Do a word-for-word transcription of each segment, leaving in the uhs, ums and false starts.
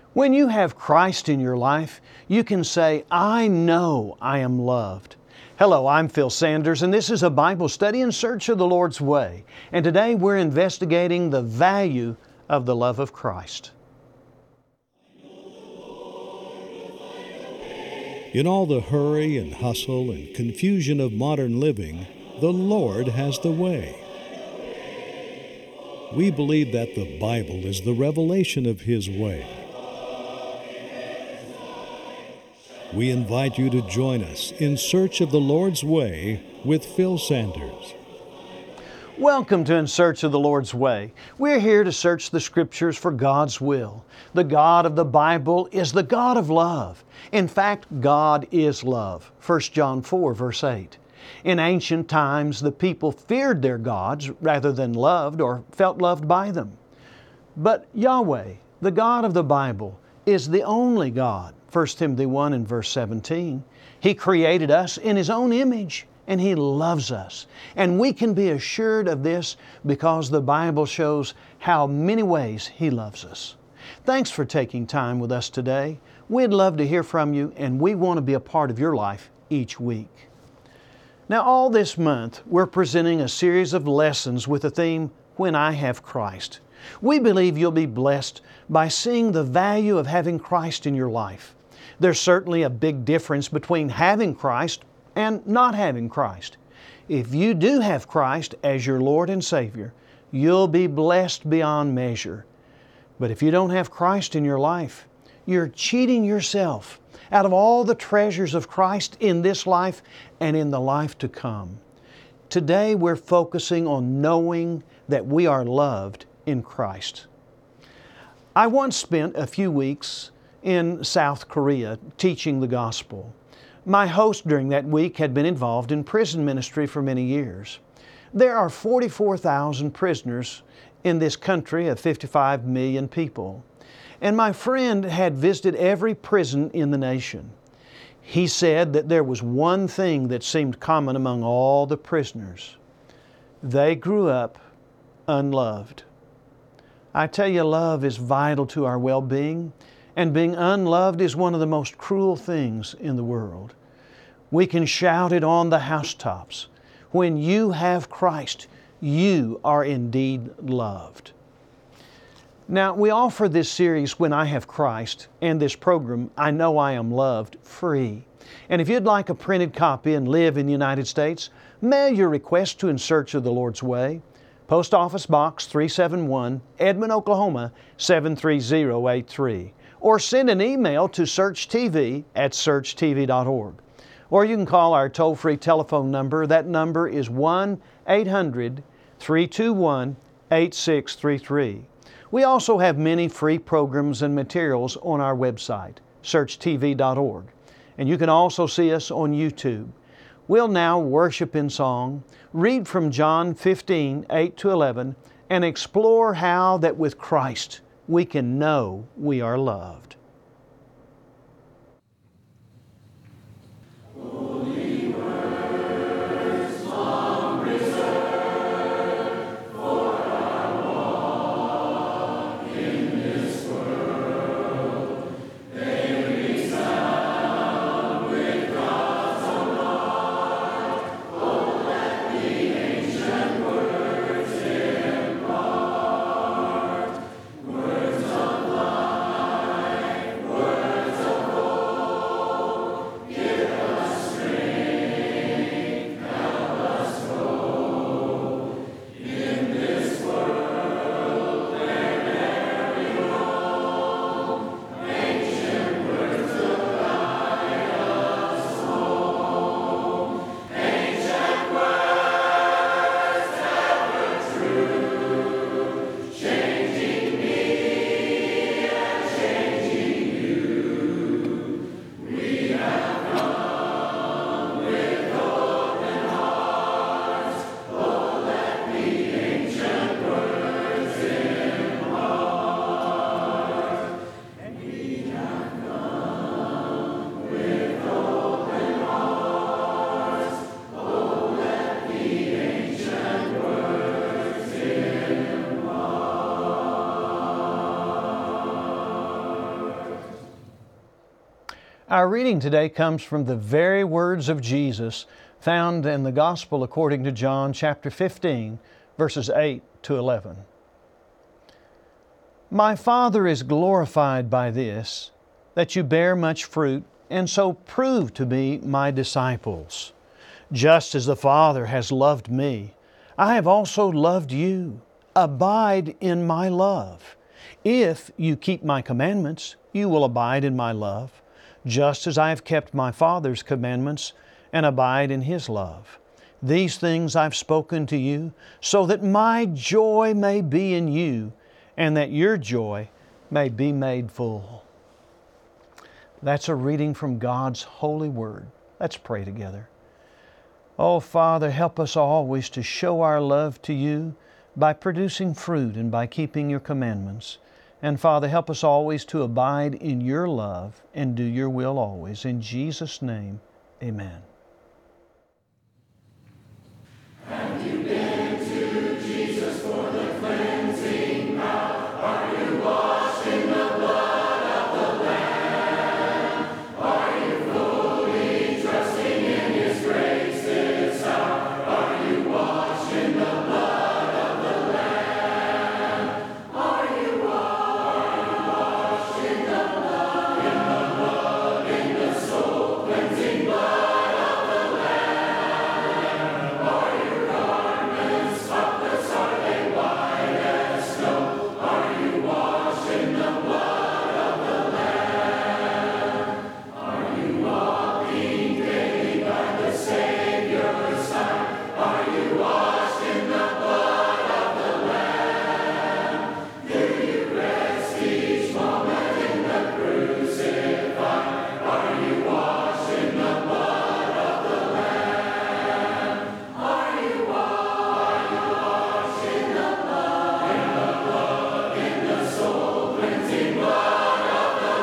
When you have Christ in your life, you can say, I know I am loved. Hello, I'm Phil Sanders, and this is a Bible study in search of the Lord's way. And today we're investigating the value of the love of Christ. In all the hurry and hustle and confusion of modern living, the Lord has the way. We believe that the Bible is the revelation of His way. We invite you to join us in search of the Lord's way with Phil Sanders. Welcome to In Search of the Lord's Way. We're here to search the Scriptures for God's will. The God of the Bible is the God of love. In fact, God is love. First John four, verse eight. In ancient times, the people feared their gods rather than loved or felt loved by them. But Yahweh, the God of the Bible, is the only God. First Timothy one and verse seventeen. He created us in His own image, and He loves us. And we can be assured of this because the Bible shows how many ways He loves us. Thanks for taking time with us today. We'd love to hear from you, and we want to be a part of your life each week. Now, all this month, we're presenting a series of lessons with the theme, When I Have Christ. We believe you'll be blessed by seeing the value of having Christ in your life. There's certainly a big difference between having Christ and not having Christ. If you do have Christ as your Lord and Savior, you'll be blessed beyond measure. But if you don't have Christ in your life, you're cheating yourself out of all the treasures of Christ in this life and in the life to come. Today we're focusing on knowing that we are loved in Christ. I once spent a few weeks in South Korea teaching the gospel. My host during that week had been involved in prison ministry for many years. There are forty-four thousand prisoners in this country of fifty-five million people. And my friend had visited every prison in the nation. He said that there was one thing that seemed common among all the prisoners. They grew up unloved. I tell you, love is vital to our well-being, and being unloved is one of the most cruel things in the world. We can shout it on the housetops. When you have Christ, you are indeed loved. Now, we offer this series, When I Have Christ, and this program, I Know I Am Loved, free. And if you'd like a printed copy and live in the United States, mail your request to In Search of the Lord's Way, Post Office Box three seventy-one, Edmond, Oklahoma seven three zero eight three. Or send an email to searchtv at search t v dot org. Or you can call our toll-free telephone number. That number is one eight hundred, three two one, eight six three three. We also have many free programs and materials on our website, search t v dot org. And you can also see us on YouTube. We'll now worship in song, read from John fifteen, eight to eleven, and explore how that with Christ we can know we are loved. Our reading today comes from the very words of Jesus found in the Gospel according to John chapter fifteen, verses eight to eleven. My Father is glorified by this, that you bear much fruit, and so prove to be my disciples. Just as the Father has loved me, I have also loved you. Abide in my love. If you keep my commandments, you will abide in my love, just as I have kept my Father's commandments and abide in His love. These things I've spoken to you, so that my joy may be in you, and that your joy may be made full. That's a reading from God's holy word. Let's pray together. Oh, Father, help us always to show our love to you by producing fruit and by keeping your commandments. And Father, help us always to abide in your love and do your will always. In Jesus' name, amen. Have you been to Jesus for the cleansing now? Are you washed in the blood of the Lamb? Are you fully trusting in His grace this hour? Are you washed in the blood of the Lamb? Are you washed in the blood, in the blood, in the soul cleansing blood of the Lamb? Are your garments spotless? Are they white as snow? Are you washed in the blood of the Lamb? Are you walking daily by the Savior's side? Are you washed in the blood of the Lamb? Do you rest each moment in the crucified? Are you washed in the blood of the Lamb? Are you washed in the blood, in the blood, in the soul cleansing blood of the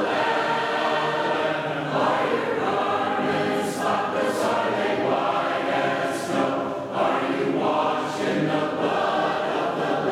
Lamb? Are your garments spotless? Are they white as snow? Are you washed in the blood of the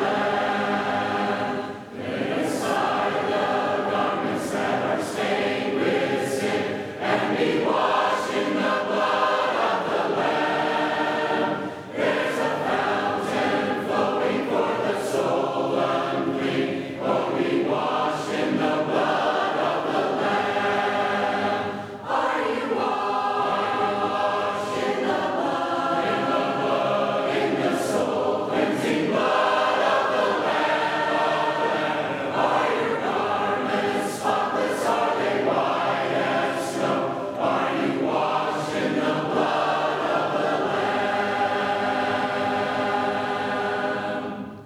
Lamb? Lay aside the garments that are stained with sin, and be washed in the blood of the Lamb. There's a fountain flowing for the soul unclean. Oh, be washed in the blood of the Lamb. Are you washed in the blood, in the blood, in the soul cleansing blood of the Lamb? Are your garments spotless? Are they white as snow? Are you washed in the blood of the Lamb?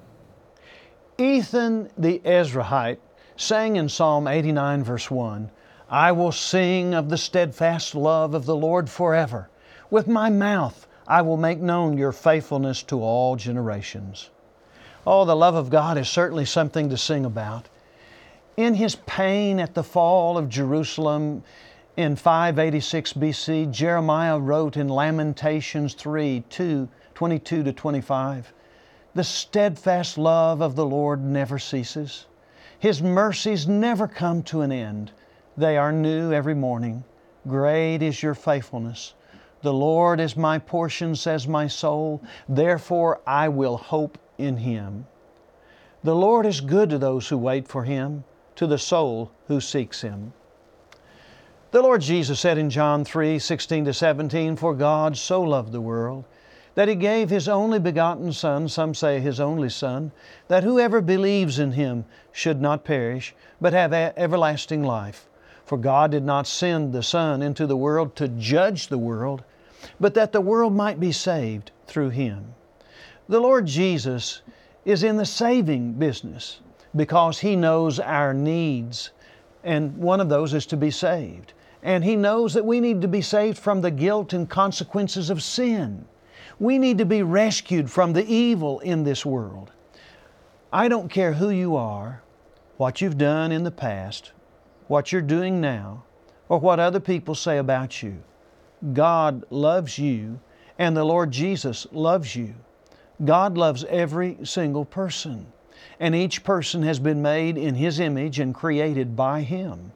Ethan the Ezrahite sang in Psalm eighty-nine, verse one, I will sing of the steadfast love of the Lord forever. With my mouth I will make known your faithfulness to all generations. Oh, the love of God is certainly something to sing about. In His pain at the fall of Jerusalem in five eighty-six B C, Jeremiah wrote in Lamentations three, two, twenty-two to twenty-five, the steadfast love of the Lord never ceases. His mercies never come to an end. They are new every morning. Great is your faithfulness. The Lord is my portion, says my soul. Therefore I will hope in Him. The Lord is good to those who wait for Him, to the soul who seeks Him. The Lord Jesus said in John three, sixteen to seventeen, For God so loved the world, that He gave His only begotten Son, some say His only Son, that whoever believes in Him should not perish, but have everlasting life. For God did not send the Son into the world to judge the world, but that the world might be saved through Him. The Lord Jesus is in the saving business because He knows our needs, and one of those is to be saved. And He knows that we need to be saved from the guilt and consequences of sin. We need to be rescued from the evil in this world. I don't care who you are, what you've done in the past, what you're doing now, or what other people say about you. God loves you, and the Lord Jesus loves you. God loves every single person, and each person has been made in His image and created by Him.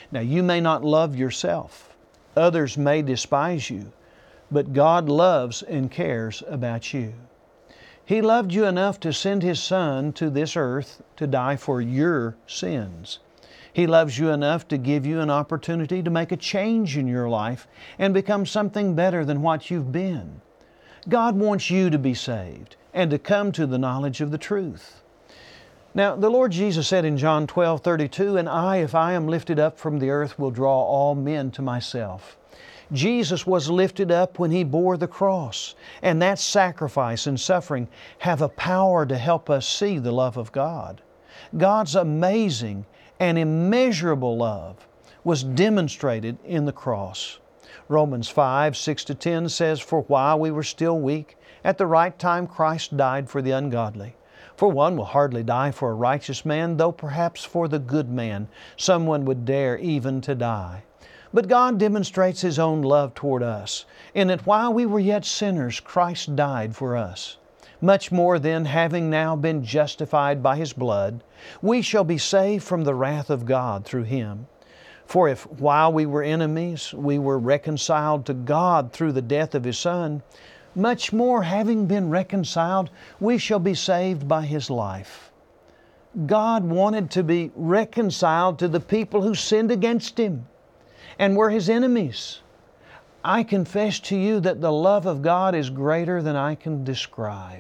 Now, you may not love yourself. Others may despise you, but God loves and cares about you. He loved you enough to send His Son to this earth to die for your sins. He loves you enough to give you an opportunity to make a change in your life and become something better than what you've been. God wants you to be saved and to come to the knowledge of the truth. Now, the Lord Jesus said in John twelve thirty-two, "And I, if I am lifted up from the earth, will draw all men to myself." Jesus was lifted up when He bore the cross, and that sacrifice and suffering have a power to help us see the love of God. God's amazing and immeasurable love was demonstrated in the cross. Romans five, six to ten says, "For while we were still weak, at the right time Christ died for the ungodly. For one will hardly die for a righteous man, though perhaps for the good man someone would dare even to die. But God demonstrates His own love toward us, in that while we were yet sinners, Christ died for us. Much more then, having now been justified by His blood, we shall be saved from the wrath of God through Him. For if while we were enemies, we were reconciled to God through the death of His Son, much more, having been reconciled, we shall be saved by His life." God wanted to be reconciled to the people who sinned against Him and were His enemies. I confess to you that the love of God is greater than I can describe.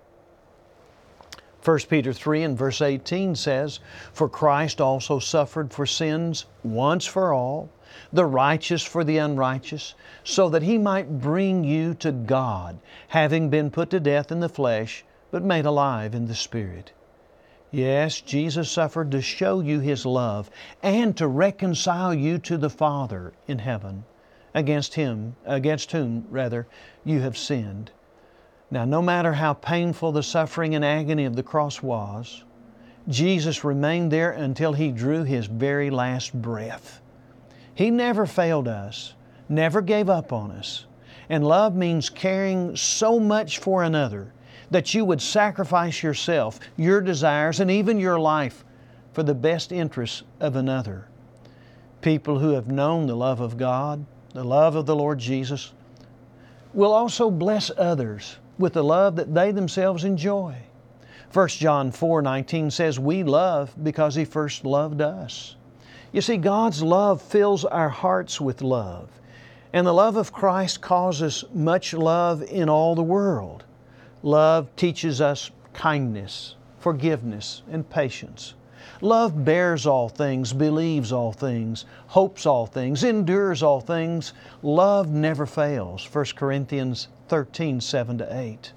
First Peter three and verse eighteen says, "For Christ also suffered for sins once for all, the righteous for the unrighteous, so that He might bring you to God, having been put to death in the flesh, but made alive in the Spirit." Yes, Jesus suffered to show you His love and to reconcile you to the Father in heaven, against Him, against whom, rather, you have sinned. Now, no matter how painful the suffering and agony of the cross was, Jesus remained there until He drew His very last breath. He never failed us, never gave up on us. And love means caring so much for another that you would sacrifice yourself, your desires, and even your life for the best interests of another. People who have known the love of God, the love of the Lord Jesus, will also bless others with the love that they themselves enjoy. First John four nineteen says, "We love because He first loved us." You see, God's love fills our hearts with love, and the love of Christ causes much love in all the world. Love teaches us kindness, forgiveness, and patience. Love bears all things, believes all things, hopes all things, endures all things. Love never fails. First Corinthians thirteen, seven to eight.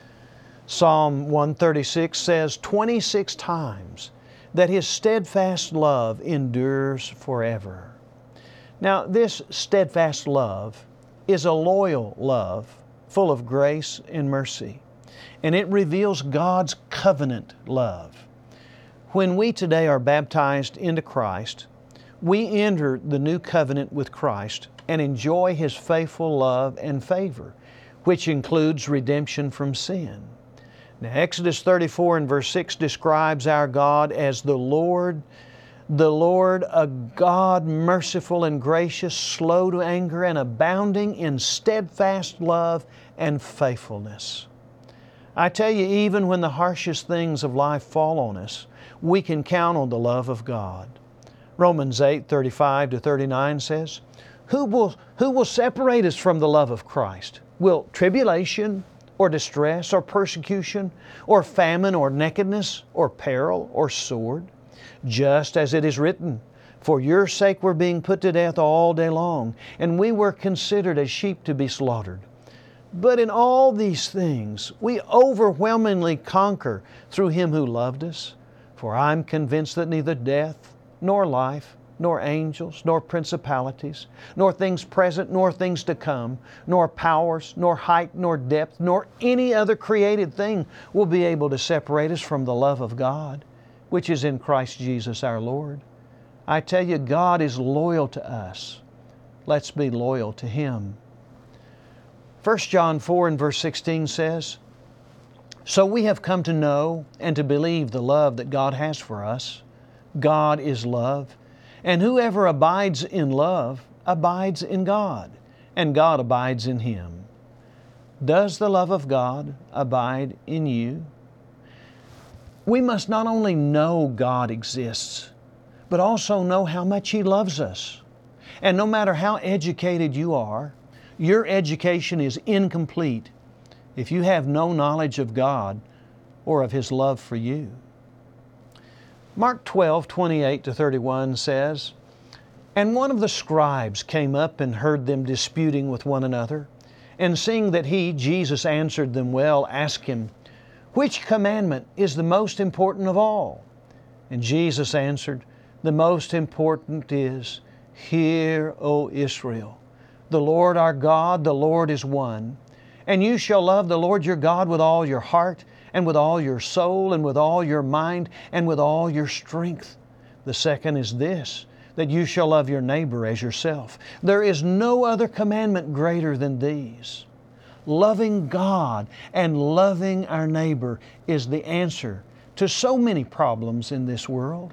Psalm one thirty-six says twenty-six times that His steadfast love endures forever. Now, this steadfast love is a loyal love, full of grace and mercy, and it reveals God's covenant love. When we today are baptized into Christ, we enter the new covenant with Christ and enjoy His faithful love and favor, which includes redemption from sin. Now, Exodus thirty-four and verse six describes our God as the Lord, the Lord, a God merciful and gracious, slow to anger, and abounding in steadfast love and faithfulness. I tell you, even when the harshest things of life fall on us, we can count on the love of God. Romans eight, thirty-five to thirty-nine says, Who will, who will separate us from the love of Christ? Will tribulation, or distress, or persecution, or famine, or nakedness, or peril, or sword? Just as it is written, For your sake we're being put to death all day long, and we were considered as sheep to be slaughtered. But in all these things we overwhelmingly conquer through Him who loved us. For I'm convinced that neither death, nor life, nor angels, nor principalities, nor things present, nor things to come, nor powers, nor height, nor depth, nor any other created thing will be able to separate us from the love of God, which is in Christ Jesus our Lord. I tell you, God is loyal to us. Let's be loyal to Him. First John four and verse sixteen says, So we have come to know and to believe the love that God has for us. God is love. And whoever abides in love abides in God, and God abides in him. Does the love of God abide in you? We must not only know God exists, but also know how much He loves us. And no matter how educated you are, your education is incomplete if you have no knowledge of God or of His love for you. Mark twelve, twenty-eight to thirty-one says, And one of the scribes came up and heard them disputing with one another, and seeing that he, Jesus, answered them well, asked him, Which commandment is the most important of all? And Jesus answered, The most important is, Hear, O Israel, the Lord our God, the Lord is one. And you shall love the Lord your God with all your heart, and with all your soul, and with all your mind, and with all your strength. The second is this, that you shall love your neighbor as yourself. There is no other commandment greater than these. Loving God and loving our neighbor is the answer to so many problems in this world.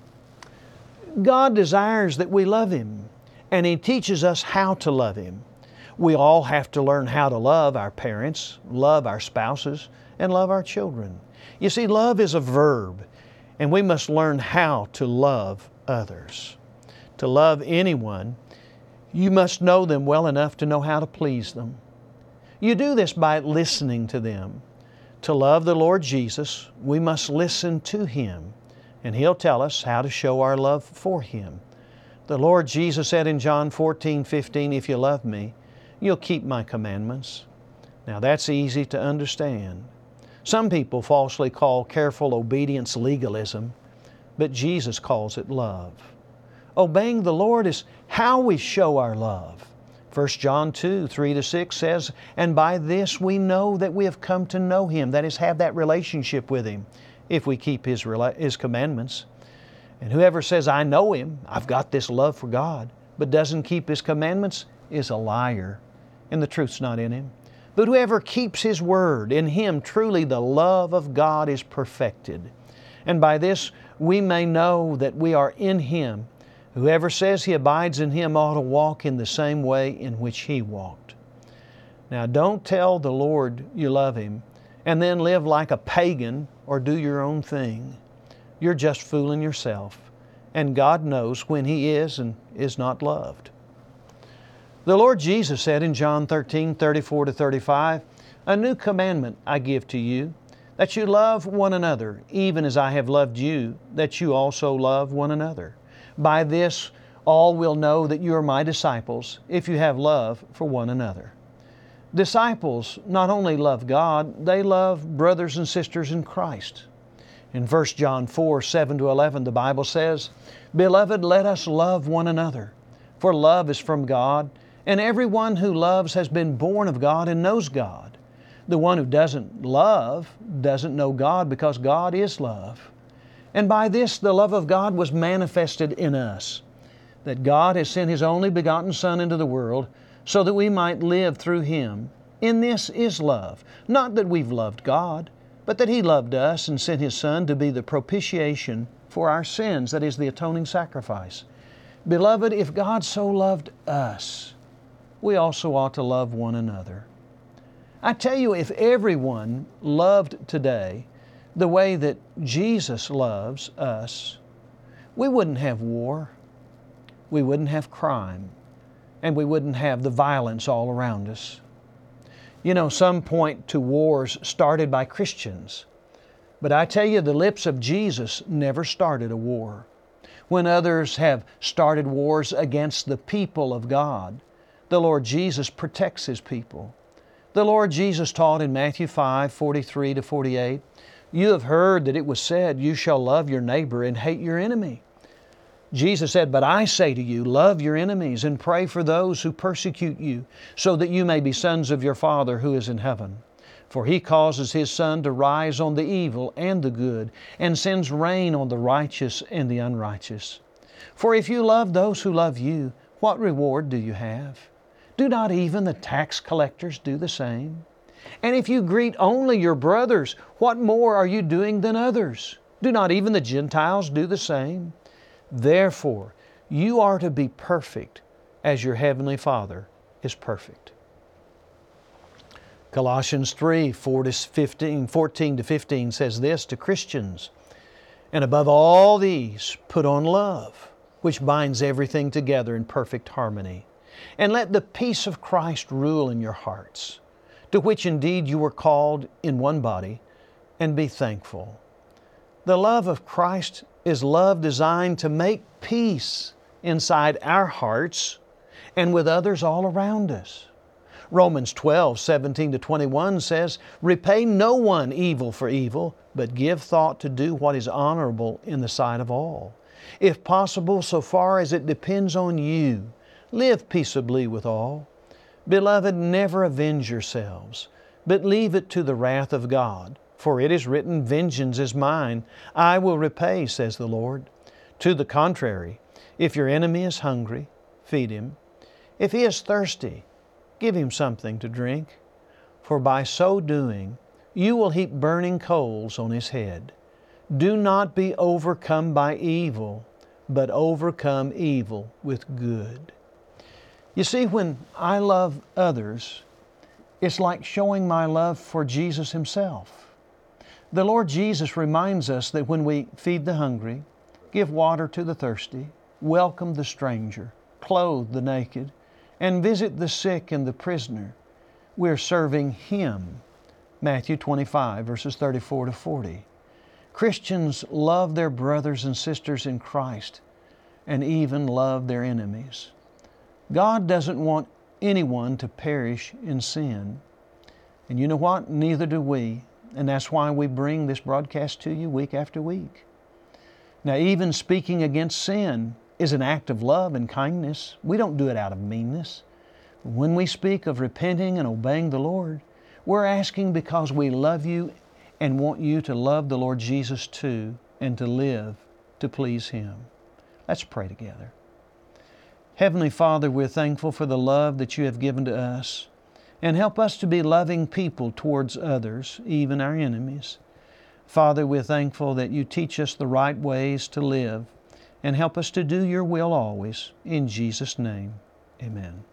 God desires that we love Him, and He teaches us how to love Him. We all have to learn how to love our parents, love our spouses, and love our children. You see, love is a verb, and we must learn how to love others. To love anyone, you must know them well enough to know how to please them. You do this by listening to them. To love the Lord Jesus, we must listen to Him, and He'll tell us how to show our love for Him. The Lord Jesus said in John fourteen, fifteen, If you love me, you'll keep my commandments. Now that's easy to understand. Some people falsely call careful obedience legalism, but Jesus calls it love. Obeying the Lord is how we show our love. First John two, three to six says, And by this we know that we have come to know Him, that is, have that relationship with Him, if we keep His, His commandments. And whoever says, I know Him, I've got this love for God, but doesn't keep His commandments, is a liar, and the truth's not in him. But whoever keeps His word, in him truly the love of God is perfected. And by this we may know that we are in Him. Whoever says he abides in Him ought to walk in the same way in which He walked. Now don't tell the Lord you love Him and then live like a pagan or do your own thing. You're just fooling yourself, and God knows when He is and is not loved. The Lord Jesus said in John thirteen, thirty-four to thirty-five, A new commandment I give to you, that you love one another, even as I have loved you, that you also love one another. By this all will know that you are my disciples, if you have love for one another. Disciples not only love God, they love brothers and sisters in Christ. In First John four, seven to eleven, the Bible says, Beloved, let us love one another, for love is from God, and everyone who loves has been born of God and knows God. The one who doesn't love doesn't know God, because God is love. And by this the love of God was manifested in us, that God has sent His only begotten Son into the world, so that we might live through Him. In this is love, not that we've loved God, but that He loved us and sent His Son to be the propitiation for our sins, that is, the atoning sacrifice. Beloved, if God so loved us, we also ought to love one another. I tell you, if everyone loved today the way that Jesus loves us, we wouldn't have war, we wouldn't have crime, and we wouldn't have the violence all around us. You know, some point to wars started by Christians, but I tell you, the lips of Jesus never started a war. When others have started wars against the people of God, the Lord Jesus protects His people. The Lord Jesus taught in Matthew five, forty-three to forty-eight, You have heard that it was said, You shall love your neighbor and hate your enemy. Jesus said, But I say to you, love your enemies and pray for those who persecute you, so that you may be sons of your Father who is in heaven. For He causes His sun to rise on the evil and the good, and sends rain on the righteous and the unrighteous. For if you love those who love you, what reward do you have? Do not even the tax collectors do the same? And if you greet only your brothers, what more are you doing than others? Do not even the Gentiles do the same? Therefore, You are to be perfect as your Heavenly Father is perfect. Colossians three, four to fifteen, fourteen to fifteen says this to Christians, "And above all these, put on love, which binds everything together in perfect harmony. And let the peace of Christ rule in your hearts, to which indeed you were called in one body, and be thankful." The love of Christ is love designed to make peace inside our hearts and with others all around us. Romans twelve, seventeen to twenty-one says, "Repay no one evil for evil, but give thought to do what is honorable in the sight of all. If possible, so far as it depends on you, live peaceably with all. Beloved, never avenge yourselves, but leave it to the wrath of God. For it is written, 'Vengeance is mine, I will repay,' says the Lord. To the contrary, if your enemy is hungry, feed him. If he is thirsty, give him something to drink. For by so doing, you will heap burning coals on his head. Do not be overcome by evil, but overcome evil with good." You see, when I love others, it's like showing my love for Jesus Himself. The Lord Jesus reminds us that when we feed the hungry, give water to the thirsty, welcome the stranger, clothe the naked, and visit the sick and the prisoner, we're serving Him. Matthew twenty-five, verses thirty-four to forty. Christians love their brothers and sisters in Christ and even love their enemies. God doesn't want anyone to perish in sin. And you know what? Neither do we. And that's why we bring this broadcast to you week after week. Now, even speaking against sin is an act of love and kindness. We don't do it out of meanness. When we speak of repenting and obeying the Lord, we're asking because we love you and want you to love the Lord Jesus too and to live to please Him. Let's pray together. Heavenly Father, we're thankful for the love that You have given to us, and help us to be loving people towards others, even our enemies. Father, we're thankful that You teach us the right ways to live and help us to do Your will always. In Jesus' name, amen.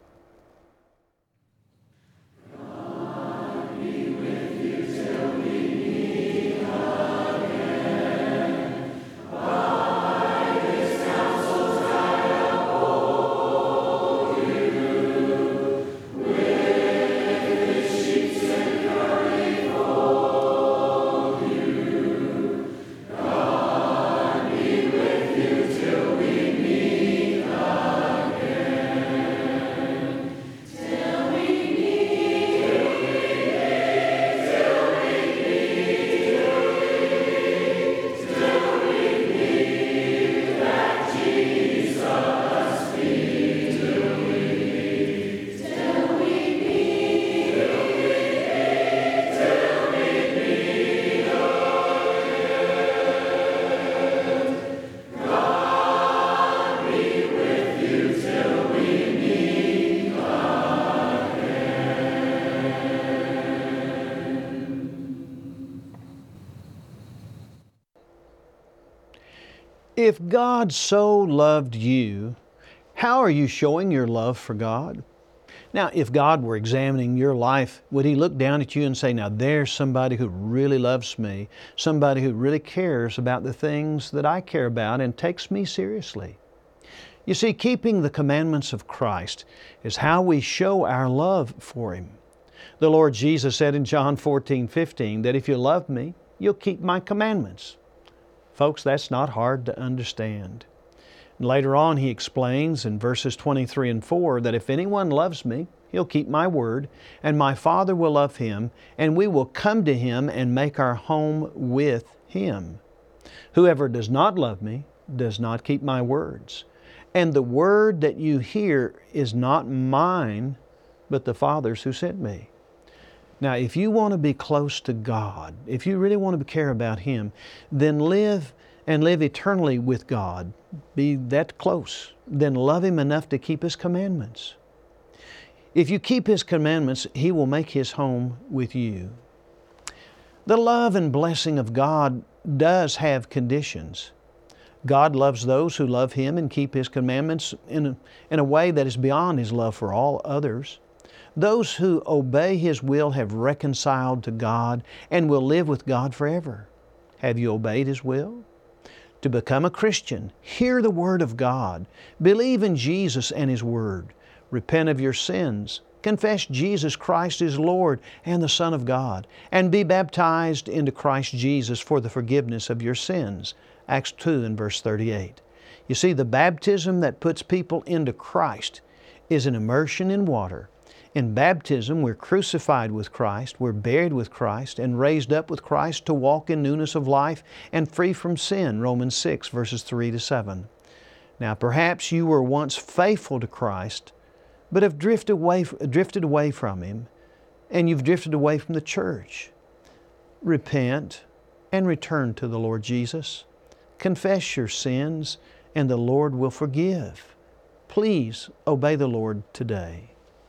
If God so loved you, how are you showing your love for God? Now, if God were examining your life, would He look down at you and say, now there's somebody who really loves me, somebody who really cares about the things that I care about and takes me seriously? You see, keeping the commandments of Christ is how we show our love for Him. The Lord Jesus said in John fourteen, fifteen that if you love me, you'll keep my commandments. Folks, that's not hard to understand. And later on, He explains in verses twenty-three and four that if anyone loves me, he'll keep my word, and my Father will love him, and we will come to him and make our home with him. Whoever does not love me does not keep my words. And the word that you hear is not mine, but the Father's who sent me. Now, if you want to be close to God, if you really want to care about Him, then live and live eternally with God. Be that close. Then love Him enough to keep His commandments. If you keep His commandments, He will make His home with you. The love and blessing of God does have conditions. God loves those who love Him and keep His commandments in a, in a way that is beyond His love for all others. Those who obey His will have reconciled to God and will live with God forever. Have you obeyed His will? To become a Christian, hear the Word of God, believe in Jesus and His Word, repent of your sins, confess Jesus Christ is Lord and the Son of God, and be baptized into Christ Jesus for the forgiveness of your sins. Acts two and verse thirty-eight. You see, the baptism that puts people into Christ is an immersion in water. In baptism, we're crucified with Christ, we're buried with Christ, and raised up with Christ to walk in newness of life and free from sin, Romans six, verses three to seven. Now, perhaps you were once faithful to Christ, but have drifted away, drifted away from Him, and you've drifted away from the church. Repent and return to the Lord Jesus. Confess your sins, and the Lord will forgive. Please obey the Lord today.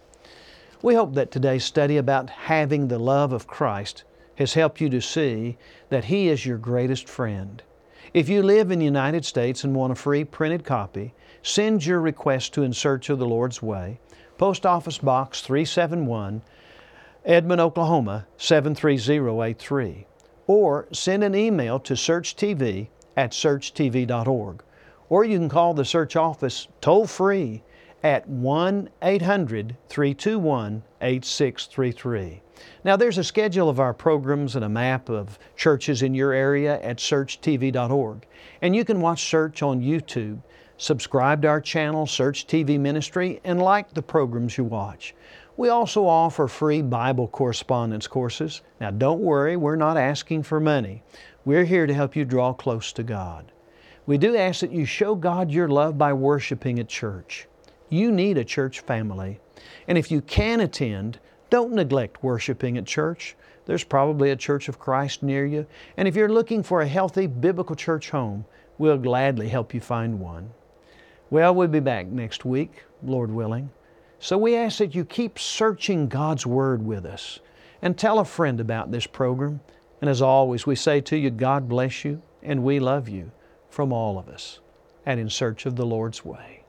We hope that today's study about having the love of Christ has helped you to see that He is your greatest friend. If you live in the United States and want a free printed copy, send your request to In Search of the Lord's Way, Post Office Box three seventy-one, Edmond, Oklahoma seven three zero eight three, or send an email to searchtv at search t v dot org, or you can call the Search office toll-free at one eight hundred, three two one, eight six three three. Now, there's a schedule of our programs and a map of churches in your area at search t v dot org. And you can watch Search on YouTube, subscribe to our channel, Search T V Ministry, and like the programs you watch. We also offer free Bible correspondence courses. Now, don't worry, we're not asking for money. We're here to help you draw close to God. We do ask that you show God your love by worshiping at church. You need a church family. And if you can attend, don't neglect worshiping at church. There's probably a Church of Christ near you. And if you're looking for a healthy biblical church home, we'll gladly help you find one. Well, we'll be back next week, Lord willing. So we ask that you keep searching God's Word with us and tell a friend about this program. And as always, we say to you, God bless you and we love you from all of us at In Search of the Lord's Way.